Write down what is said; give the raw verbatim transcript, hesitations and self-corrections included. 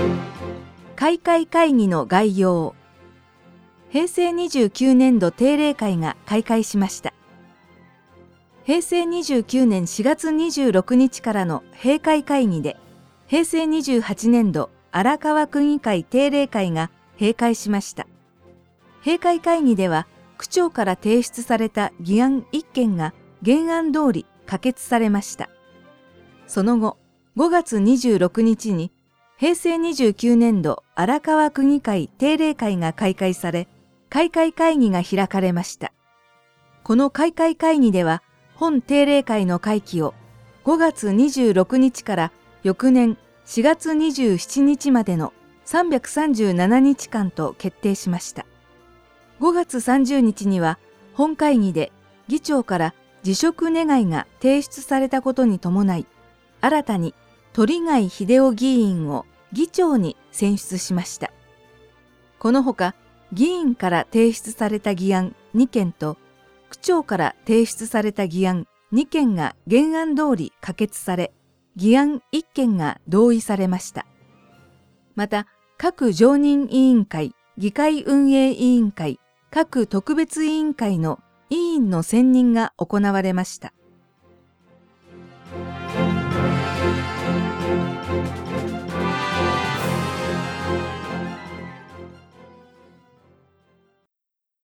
開会会議の概要。へいせいにじゅうきゅうねんど定例会が開会しました。へいせいにじゅうきゅうねんしがつにじゅうろくにちからの閉会会議で、へいせいにじゅうはちねんど荒川区議会定例会が閉会しました。閉会会議では、区長から提出された議案いっけんが原案通り可決されました。その後、ごがつにじゅうろくにちに、へいせいにじゅうきゅうねんど荒川区議会定例会が開会され、開会会議が開かれました。この開会会議では、本定例会の会期をごがつにじゅうろくにちから翌年しがつにじゅうしちにちまでのさんびゃくさんじゅうななにちかんと決定しました。ごがつさんじゅうにちには本会議で議長から辞職願が提出されたことに伴い、新たに鳥貝秀夫議員を議長に選出しました。このほか、議員から提出された議案にけんと、区長から提出された議案にけんが原案通り可決され、議案いっけんが同意されました。また、各常任委員会、議会運営委員会、各特別委員会の委員の選任が行われました。